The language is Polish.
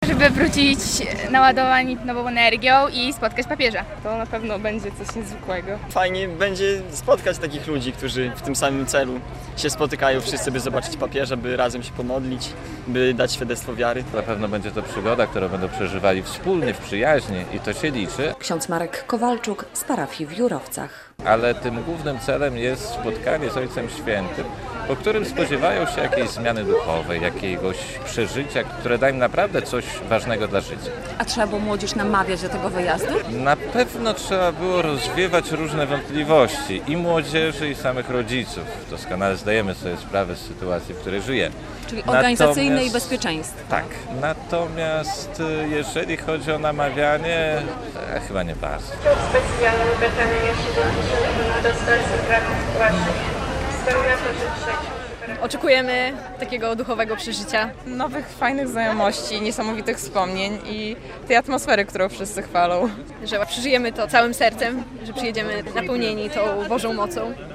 żeby wrócić naładowani nową energią i spotkać papieża. To na pewno będzie coś niezwykłego. Fajnie będzie spotkać takich ludzi, którzy w tym samym celu się spotykają wszyscy, by zobaczyć papieża, by razem się pomodlić, by dać świadectwo wiary. Na pewno będzie to przygoda, którą będą przeżywali wspólnie, w przyjaźni i to się liczy. Ksiądz Marek Kowalczuk z parafii w Jurowcach. Ale tym głównym celem jest spotkanie z Ojcem Świętym, po którym spodziewają się jakiejś zmiany duchowej, jakiegoś przeżycia, które da im naprawdę coś ważnego dla życia. A trzeba było młodzież namawiać do tego wyjazdu? Na pewno trzeba było rozwiewać różne wątpliwości i młodzieży, i samych rodziców. Doskonale zdajemy sobie sprawę z sytuacji, w której żyjemy. Czyli organizacyjne i bezpieczeństwo. Tak. Natomiast jeżeli chodzi o namawianie, chyba nie bardzo. Specjalny Betania 70 do stacji Kraków Kłaszek. Spełniatorzy trzeci. Oczekujemy takiego duchowego przeżycia. Nowych, fajnych znajomości, niesamowitych wspomnień i tej atmosfery, którą wszyscy chwalą. Że przeżyjemy to całym sercem, że przyjedziemy napełnieni tą Bożą mocą.